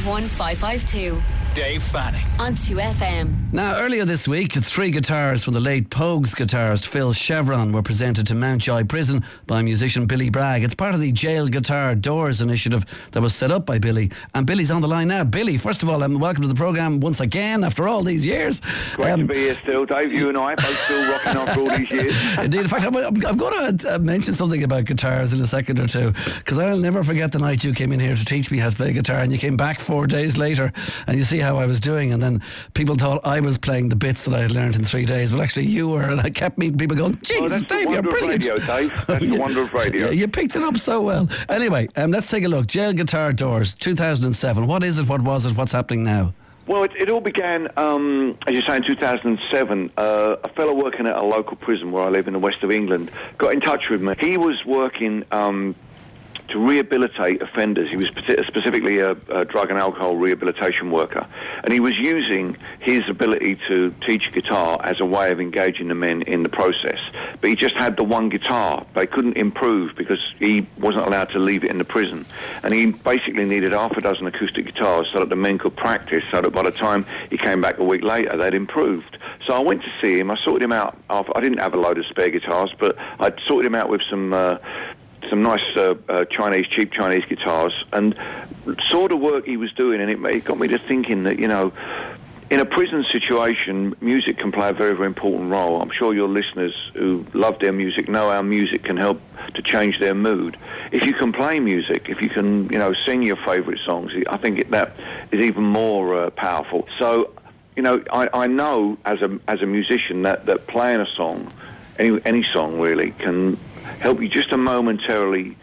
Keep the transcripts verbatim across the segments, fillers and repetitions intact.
five one five five two. Dave Fanning on two F M. Now, earlier this week, three guitars from the late Pogues guitarist Phil Chevron were presented to Mountjoy Prison by musician Billy Bragg. It's part of the Jail Guitar Doors initiative that was set up by Billy. And Billy's on the line now. Billy, first of all, um, welcome to the programme once again after all these years. Great um, to be here still, Dave. You and I both still rocking after all these years. Indeed. In fact, I'm, I'm, I'm going to uh, mention something about guitars in a second or two, because I'll never forget the night you came in here to teach me how to play guitar, and you came back four days later and you see how I was doing, and then people thought I was playing the bits that I had learned in three days, but actually you were, and I kept meeting people going, Jesus, oh, Dave, you're brilliant. Radio, Dave. That's the wonder of radio. You picked it up so well. Anyway, um, let's take a look. Jail Guitar Doors, two thousand seven. What is it? What was it? What's happening now? Well, it, it all began, um, as you say, in two thousand seven. Uh, a fellow working at a local prison where I live in the west of England got in touch with me. He was working Um, to rehabilitate offenders. He was specifically a, a drug and alcohol rehabilitation worker, and he was using his ability to teach guitar as a way of engaging the men in the process. But he just had the one guitar. They couldn't improve because he wasn't allowed to leave it in the prison, and he basically needed half a dozen acoustic guitars so that the men could practice, so that by the time he came back a week later they'd improved. So I went to see him. I sorted him out. I didn't have a load of spare guitars, but I sorted him out with some uh, some nice uh, uh, Chinese, cheap Chinese guitars, and saw the work he was doing, and it, it got me to thinking that, you know, in a prison situation, music can play a very, very important role. I'm sure your listeners who love their music know how music can help to change their mood. If you can play music, if you can, you know, sing your favourite songs, I think it, that is even more uh, powerful. So, you know, I, I know as a as a musician that, that playing a song, any any song really, can help you just to momentarily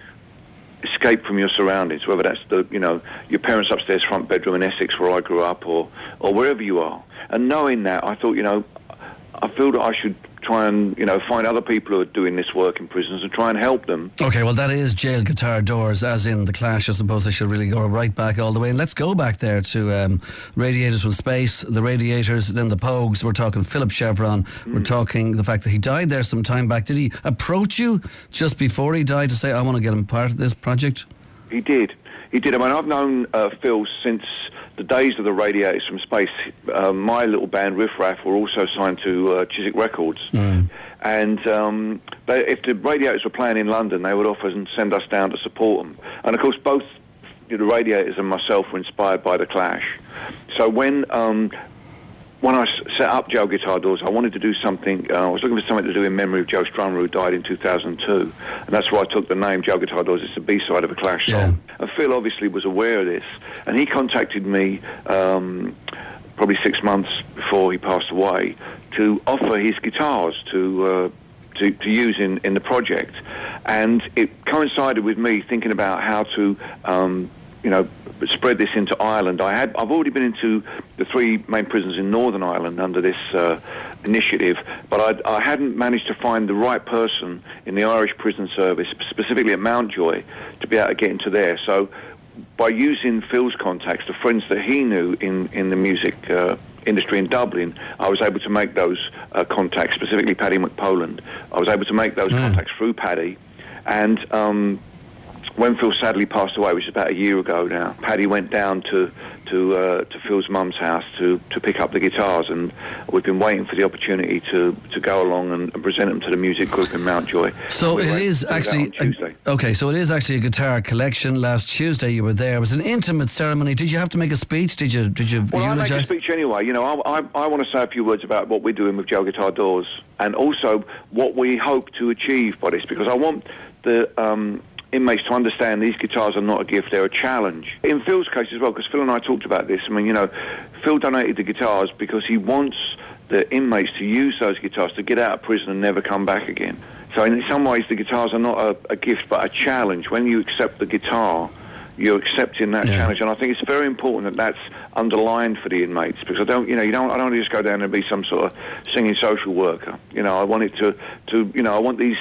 escape from your surroundings, whether that's the, you know, your parents' upstairs front bedroom in Essex where I grew up, or, or wherever you are. And knowing that, I thought, you know, I feel that I should try and, you know, find other people who are doing this work in prisons and try and help them. Okay, well, that is Jail Guitar Doors, as in The Clash. I suppose I should really go right back all the way. And let's go back there to um, Radiators from Space, the Radiators, then the Pogues. We're talking Philip Chevron. Mm. We're talking the fact that he died there some time back. Did he approach you just before he died to say, I want to get him part of this project? He did. He did. I mean, I've known uh, Phil since the days of the Radiators from Space. Uh, my little band, Riff Raff, were also signed to uh, Chiswick Records. Mm. And um, they, if the Radiators were playing in London, they would often send us down to support them. And, of course, both the Radiators and myself were inspired by The Clash. So when... Um, When I set up Jail Guitar Doors, I wanted to do something, uh, I was looking for something to do in memory of Joe Strummer, who died in two thousand two. And that's why I took the name Jail Guitar Doors. It's the B-side of a Clash song. Yeah. And Phil obviously was aware of this. And he contacted me um, probably six months before he passed away to offer his guitars to uh, to, to use in, in the project. And it coincided with me thinking about how to... Um, you know, spread this into Ireland. I had, I've already been into the three main prisons in Northern Ireland under this uh, initiative, but I, I hadn't managed to find the right person in the Irish Prison Service, specifically at Mountjoy, to be able to get into there. So by using Phil's contacts, the friends that he knew in, in the music uh, industry in Dublin, I was able to make those uh, contacts, specifically Paddy McPoland. I was able to make those mm. contacts through Paddy, and... Um, when Phil sadly passed away, which is about a year ago now, Paddy went down to to uh, to Phil's mum's house to, to pick up the guitars, and we've been waiting for the opportunity to, to go along and, and present them to the music group in Mountjoy. So it is actually a, okay. So it is actually a guitar collection. Last Tuesday you were there. It was an intimate ceremony. Did you have to make a speech? Did you did you? Well, eulogize? I make a speech anyway. You know, I, I I want to say a few words about what we're doing with Jail Guitar Doors, and also what we hope to achieve by this, because I want the um, inmates to understand these guitars are not a gift, they're a challenge. In Phil's case as well, because Phil and I talked about this, I mean, you know, Phil donated the guitars because he wants the inmates to use those guitars to get out of prison and never come back again. So in some ways, the guitars are not a, a gift, but a challenge. When you accept the guitar, you're accepting that yeah. challenge, and I think it's very important that that's underlined for the inmates, because I don't, you know, you don't, I don't want to just go down and be some sort of singing social worker. You know, I want it to, to, you know, I want these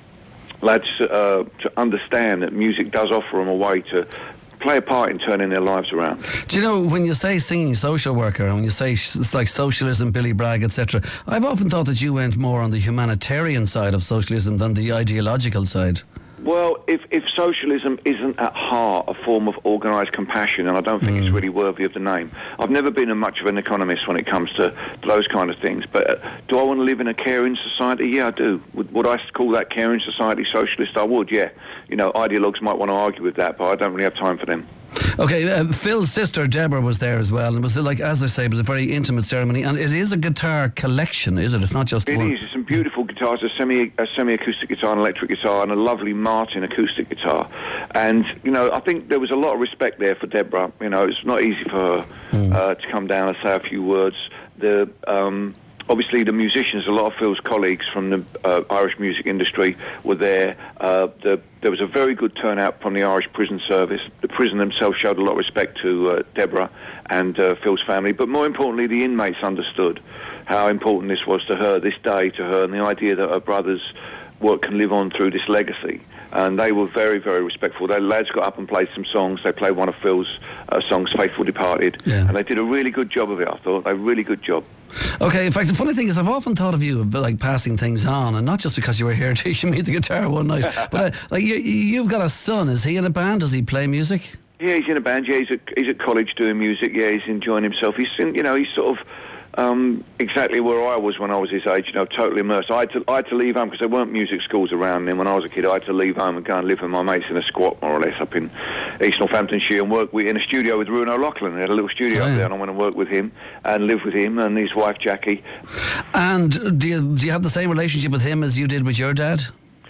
lads uh, to understand that music does offer them a way to play a part in turning their lives around. Do you know, when you say singing social worker, and when you say it's like socialism, Billy Bragg, et cetera, I've often thought that you went more on the humanitarian side of socialism than the ideological side. Well, if, if socialism isn't at heart a form of organised compassion, and I don't think mm. it's really worthy of the name. I've never been a much of an economist when it comes to, to those kind of things, but uh, do I want to live in a caring society? Yeah, I do. Would, would I call that caring society socialist? I would, yeah. You know, ideologues might want to argue with that, but I don't really have time for them. Okay, uh, Phil's sister Deborah was there as well, and it was like, as I say, it was a very intimate ceremony, and it is a guitar collection, is it? It's not just it one. It is. It's some beautiful guitars, a semi a semi-acoustic guitar, an electric guitar, and a lovely Martin acoustic guitar. And you know, I think there was a lot of respect there for Deborah. You know, it's not easy for her mm. uh, to come down and say a few words. The um, Obviously, the musicians, a lot of Phil's colleagues from the uh, Irish music industry were there. Uh, the, there was a very good turnout from the Irish prison service. The prison themselves showed a lot of respect to uh, Deborah and uh, Phil's family. But more importantly, the inmates understood how important this was to her, this day to her, and the idea that her brother's work can live on through this legacy. And they were very, very respectful. The lads got up and played some songs. They played one of Phil's uh, songs, Faithful Departed. Yeah. And they did a really good job of it, I thought. A really good job. Okay, in fact, the funny thing is I've often thought of you like passing things on, and not just because you were here teaching me the guitar one night, but uh, like you, you've got a son. Is he in a band? Does he play music? Yeah, he's in a band. Yeah, he's at, he's at college doing music. Yeah, he's enjoying himself. He's in, you know, he's sort of Um, exactly where I was when I was his age, you know, totally immersed. I had to, I had to leave home because there weren't music schools around then. When I was a kid, I had to leave home and go and live with my mates in a squat, more or less, up in East Northamptonshire, and work with, in a studio with Ruan O'Loughlin. They had a little studio oh, yeah. up there, and I went and worked with him and lived with him and his wife, Jackie. And do you, do you have the same relationship with him as you did with your dad?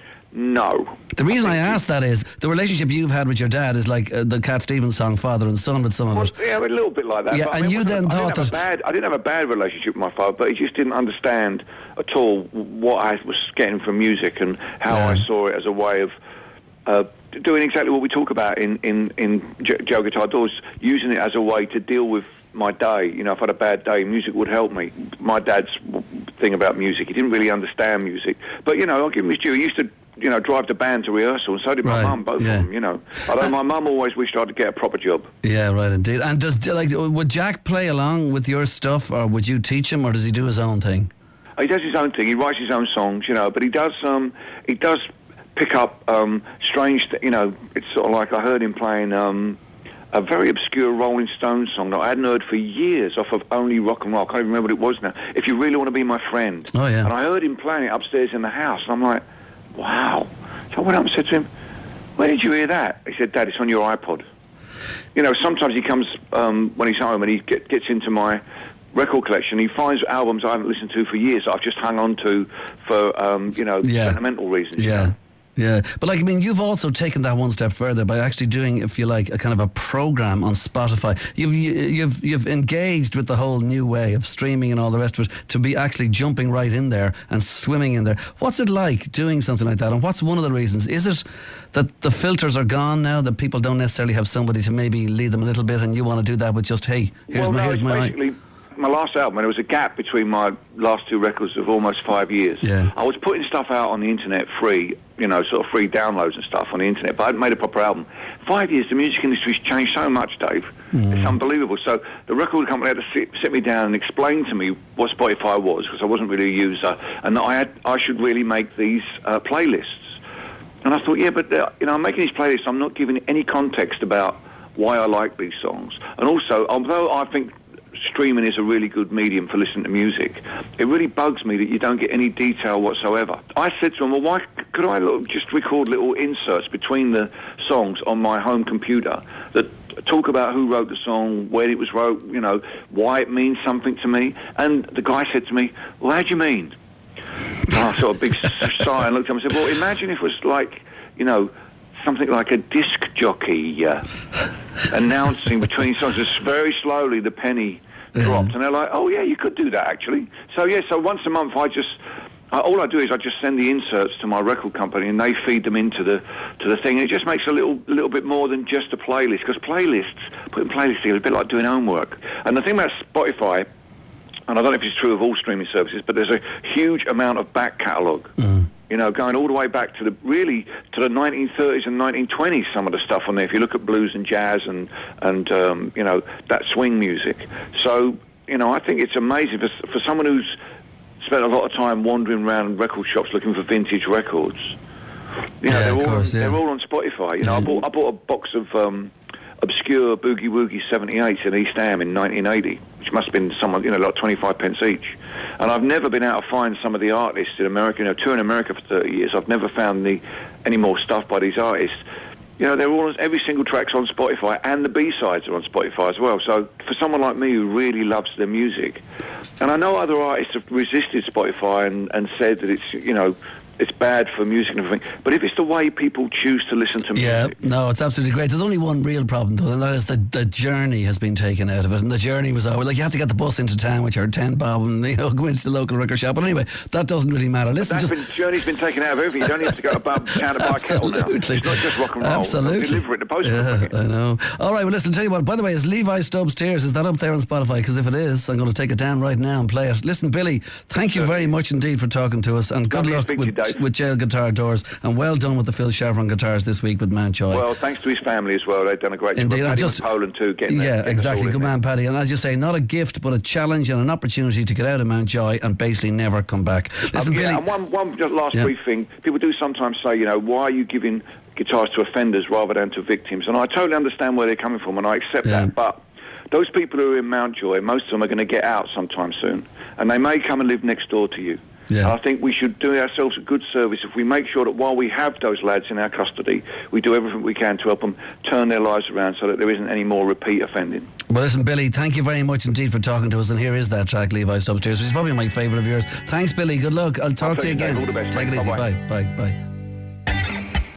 No. The reason I, I ask that is the relationship you've had with your dad is like uh, the Cat Stevens song Father and Son with some of well, it. Yeah, a little bit like that. Yeah, but, and I mean, you then I thought didn't that... Bad, I didn't have a bad relationship with my father, but he just didn't understand at all what I was getting from music and how yeah. I saw it as a way of uh, doing exactly what we talk about in, in, in Joe Guitar Doors, using it as a way to deal with my day. You know, if I had a bad day, music would help me. My dad's thing about music, he didn't really understand music. But, you know, I'll give him his due. He used to, you know, drive the band to rehearsal, and so did my right, mum, both yeah. of them, you know. Although my mum always wished I'd get a proper job. Yeah, right, indeed. And does, like, would Jack play along with your stuff, or would you teach him, or does he do his own thing? He does his own thing. He writes his own songs, you know, but he does, um, he does pick up um, strange, th- you know, it's sort of like I heard him playing um, a very obscure Rolling Stones song that I hadn't heard for years off of Only Rock and Roll. I can't even remember what it was now. If You Really Want to Be My Friend. Oh, yeah. And I heard him playing it upstairs in the house, and I'm like, wow. So I went up and said to him, where did you hear that? He said, Dad, it's on your iPod. You know, sometimes he comes um, when he's home and he get, gets into my record collection. He finds albums I haven't listened to for years that I've just hung on to for, um, you know, yeah. sentimental reasons. Yeah. You know? Yeah, but like, I mean, you've also taken that one step further by actually doing, if you like, a kind of a program on Spotify. You've you've you've engaged with the whole new way of streaming and all the rest of it to be actually jumping right in there and swimming in there. What's it like doing something like that? And what's one of the reasons? Is it that the filters are gone now, that people don't necessarily have somebody to maybe lead them a little bit, and you want to do that with just, hey, here's well, my no, here's it's my basically my last album, and there was a gap between my last two records of almost five years. Yeah. I was putting stuff out on the internet free, you know, sort of free downloads and stuff on the internet, but I hadn't made a proper album. Five years, the music industry's changed so much, Dave. Mm. It's unbelievable. So the record company had to sit, sit me down and explain to me what Spotify was, because I wasn't really a user, and that I had I should really make these uh, playlists. And I thought, yeah, but uh, you know, I'm making these playlists. I'm not giving any context about why I like these songs. And also, although I think streaming is a really good medium for listening to music, it really bugs me that you don't get any detail whatsoever. I said to him, well, why could I look, just record little inserts between the songs on my home computer that talk about who wrote the song, when it was wrote, you know, why it means something to me? And the guy said to me, well, how do you mean? And I saw a big sigh and looked at him and said, well, imagine if it was like, you know, something like a disc jockey uh, announcing between songs, just very slowly the penny dropped, and they're like, oh yeah, you could do that actually. So yeah, so once a month I just, I, all I do is I just send the inserts to my record company, and they feed them into the to the thing, and it just makes a little little bit more than just a playlist, because playlists, putting playlists together is a bit like doing homework. And the thing about Spotify, and I don't know if it's true of all streaming services, but there's a huge amount of back catalogue. Mm. You know, going all the way back to the really to the nineteen thirties and nineteen twenties. Some of the stuff on there, if you look at blues and jazz and and um, you know, that swing music. So you know, I think it's amazing for for someone who's spent a lot of time wandering around record shops looking for vintage records. You know, Yeah, they're, of all course, on, yeah. they're all on Spotify. You know, Yeah. I bought I bought a box of um, obscure Boogie Woogie seventy-eights in East Ham in nineteen eighty, which must have been someone, you know, like twenty-five pence each. And I've never been able to find some of the artists in America. You know, touring America for thirty years, I've never found the any more stuff by these artists. You know, they're all, every single track's on Spotify, and the B-sides are on Spotify as well. So for someone like me who really loves their music, and I know other artists have resisted Spotify and, and said that it's, you know, it's bad for music and everything, but if it's the way people choose to listen to Yeah, music... no, it's absolutely great. There's only one real problem, though, and that is the, the journey has been taken out of it. And the journey was always like you have to get the bus into town with your ten bob and, you know, go into the local record shop. But anyway, that doesn't really matter. Listen, That's just been, journey's been taken out of everything. You don't have to go above town to buy a kettle now. It's not just rock and roll. Absolutely. They'll deliver it to post. Yeah, I know. All right, well, listen, tell you what, by the way, is Levi Stubbs Tears, is that up there on Spotify? Because if it is, I'm going to take it down right now and play it. Listen, Billy, thank you very much indeed for talking to us, and good Lovely to luck speak to you, with, Dave. with Jail Guitar Doors, and well done with the Phil Chevron guitars this week with Mountjoy. Well, thanks to his family as well. They've done a great Indeed, job. I Paddy just- from Poland too, getting Yeah, there, getting us all exactly. in Good there. man, Paddy. And as you say, not a gift, but a challenge and an opportunity to get out of Mountjoy and basically never come back. Listen, Um, yeah, Billy. and one, one just last Yeah. brief thing. People do sometimes say, you know, why are you giving guitars to offenders rather than to victims? And I totally understand where they're coming from, and I accept Yeah. that. But those people who are in Mountjoy, most of them are going to get out sometime soon, and they may come and live next door to you. Yeah. And I think we should do ourselves a good service if we make sure that while we have those lads in our custody, we do everything we can to help them turn their lives around so that there isn't any more repeat offending. Well, listen, Billy, thank you very much indeed for talking to us. And here is that track, Levi Stubbs Tears, which is probably my favourite of yours. Thanks, Billy. Good luck. I'll talk I'll to you take you, again. Dave. All the best, Take mate. it easy. Bye-bye. Bye. Bye. Bye.